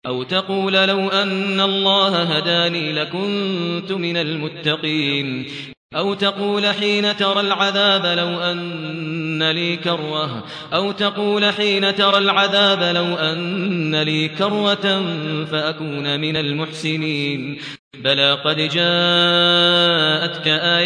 أو تقول لو أن الله هداني لكنت من المتقين أو تقول حين ترى العذاب لو أن لي كروة فأكون من المحسنين بلى قد جاءتك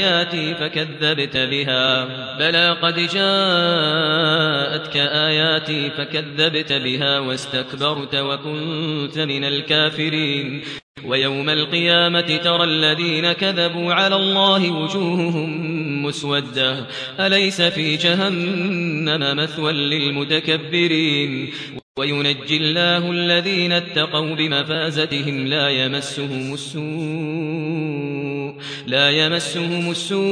آياتي فكذبت بها واستكبرت وكنت من الكافرين ويوم القيامة ترى الذين كذبوا على الله وجوههم مسودة أليس في جهنم مثوى للمتكبرين وينجي الله الذين اتقوا بمفازتهم لا يمسهم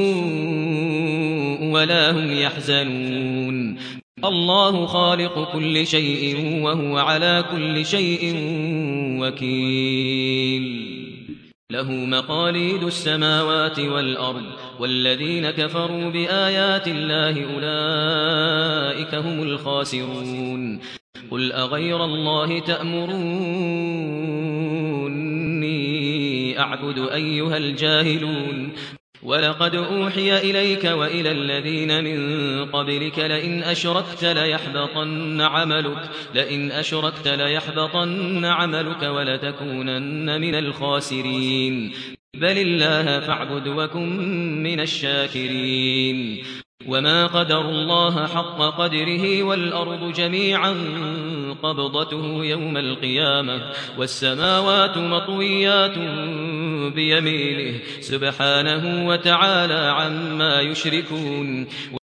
السوء ولا هم يحزنون الله خالق كل شيء وهو على كل شيء وكيل له مقاليد السماوات والأرض والذين كفروا بآيات الله أولئك هم الخاسرون قل أغير الله تأمروني أعبد أيها الجاهلون ولقد أوحي إليك وإلى الذين من قبلك لئن أشركت ليحبطن عملك ولتكونن من الخاسرين بل الله فاعبد وكن من الشاكرين وما قدر الله حق قدره والأرض جميعا قبضته يوم القيامة والسماوات مطويات بيمينه سبحانه وتعالى عما يشركون